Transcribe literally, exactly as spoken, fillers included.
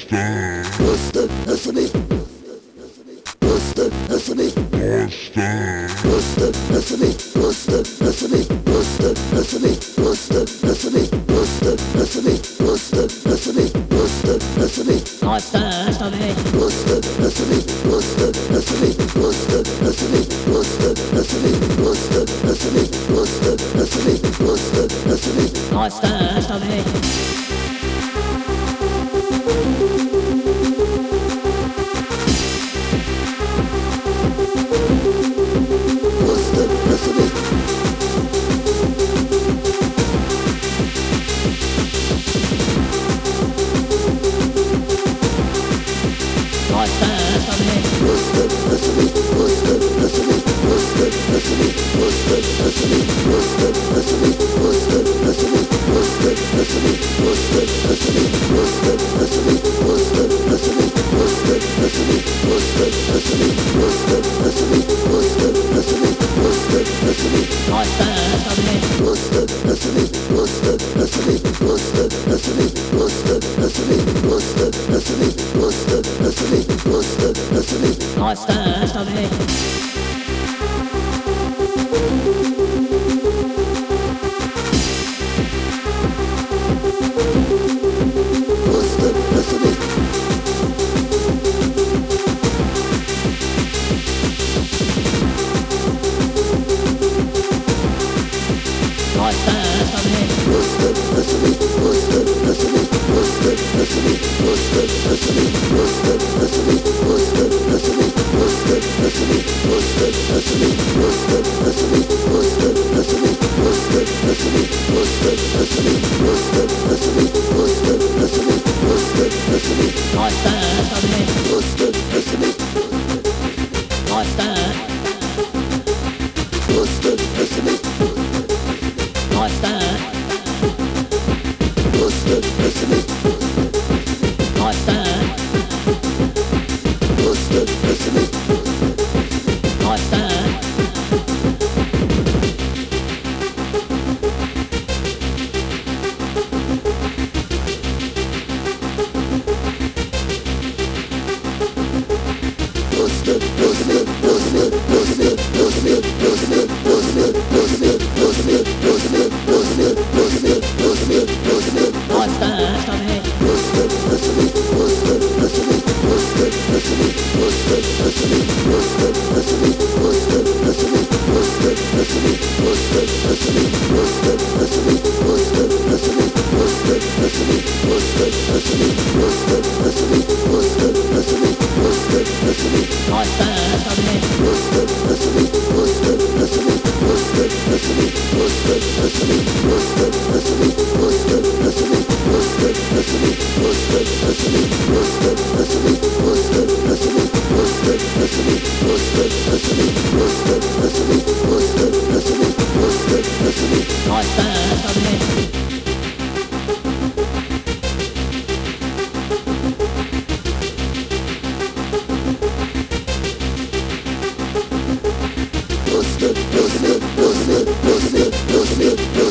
Monster, that's me. Monster, that's me. Monster, that's me. Monster, that's me. Monster, that's me. Monster, that's me. Monster, that's me. Monster, that's me. Monster, that's me. Monster, that's me. Monster, that's me. Monster, that's me. Monster, that's me. Monster, that's me. Monster, that's me. Monster, that's me. Monster, that's me. Monster, that's me. Monster, that's me. Monster,